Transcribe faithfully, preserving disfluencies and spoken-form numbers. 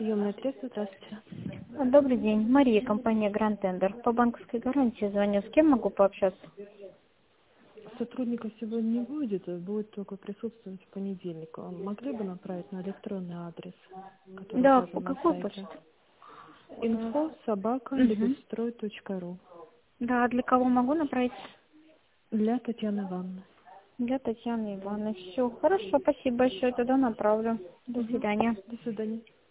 Приемная средства, здравствуйте. Добрый день, Мария, компания Grand Tender. По банковской гарантии звоню. С кем могу пообщаться? Сотрудника сегодня не будет, а будет только присутствовать в понедельник. А могли бы направить на электронный адрес, который Да, по указан на какой сайте? почте? Инфо собака Угу. лебедстрой точка ру. Да, для кого могу направить? Для Татьяны Ивановны. Для Татьяны Ивановны. Все, хорошо, спасибо большое, тогда направлю. До Угу. свидания. До свидания.